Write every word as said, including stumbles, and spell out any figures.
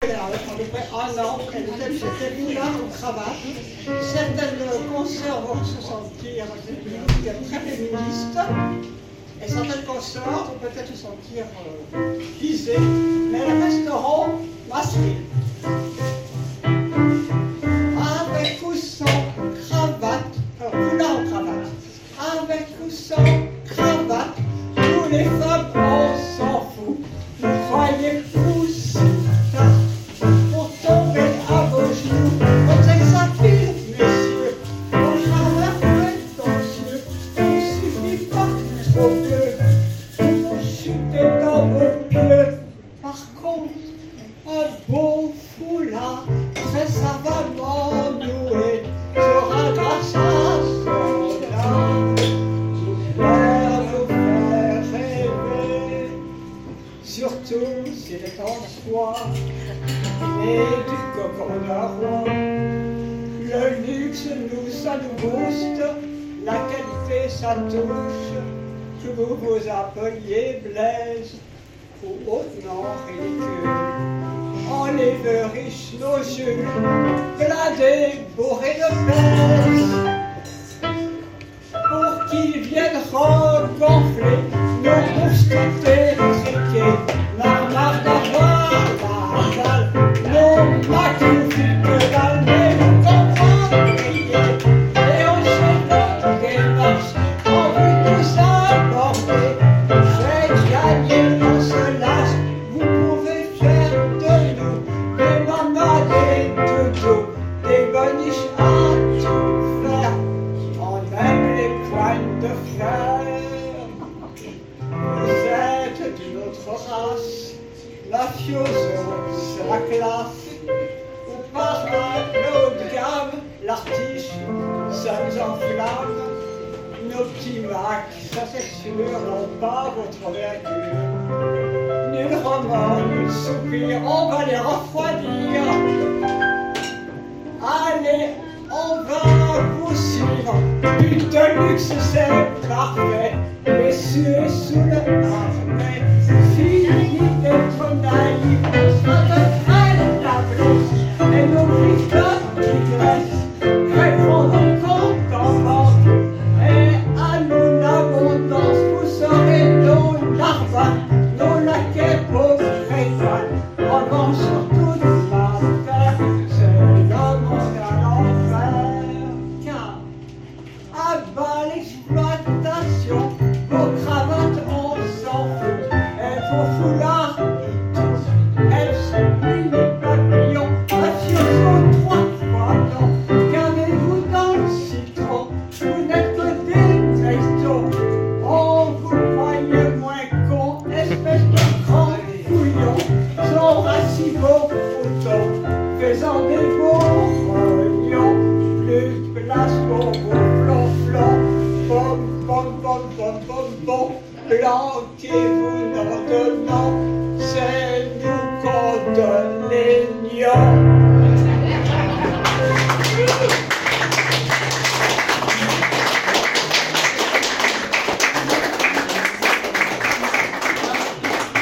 À peu près un an, elle était chez Théoula au cravate. Certaines consoeurs vont se sentir très féministes, et certaines consoeurs vont peut-être se sentir euh, visées, mais elles resteront masquées. Avec ou sans cravate, alors foulard en cravate, avec ou sans cravate, nous les femmes on s'en fout. Vous croyez fous si tard pour tomber à vos genoux, comme ça s'appelle, messieurs, vos cravats prétentieux, il ne suffit pas trop bleu pour chuter dans vos pieds. Par contre, un beau foulard très savamment noué sera grâce à son art vous faire, vous faire rêver. Surtout s'il est en soie et du cocon d'un roi. Le luxe nous, ça nous booste, la qualité ça touche. Que vous vous appeliez Blaise ou hautement ridicule. Enlève riche nos yeux, blindés, bourrés de baisse, pour qu'ils viennent regonfler nos mousquetés triqués, marre d'avoir la dalle, nos magnifiques dalles, mais nous comprendre crier, et on se des mœurs, en vue de nous aborder. J'ai gagné dans ce lac, vous pouvez faire de nous des mamas, des doudous, des boniches à tout faire. On aime les poignes de fer. Vous êtes d'une autre race, mafioso, c'est la classe. Ou par un haut de gamme, l'artiche, ça nous enflamme. Nos petits Macs, ça c'est sûr, n'ont pas votre vertu. Nul roman, nul soupir, on va les refroidir. Allez, on va vous suivre. Une de luxe, c'est parfait. Messieurs sous le harnais, fini d'être naïfs, on sera de très tableaux. Et nos picotes qui graissent, répondront compte en banque. Et à nous l'abondance, vous serez nos larvins, nos laquais pauvres crétins. Revanche sur toute ma terre, c'est le monde à l'enfer. Car, à bas l'exploitation, vos cravates on s'en fout, et vos foulards ils touchent. Elles sont mini papillons, mafioso trois fois non. Qu'avez-vous dans le citron? Vous n'êtes que des textos. On vous croyait moins con, espèce de grand couillon. Son racivaux autant, faisant des beaux rognons. Plus de place pour vos flonflons. Bom, bom, bom, bom, bom, bom. Planquez-vous dans de nom, c'est nous qu'on donne les nions.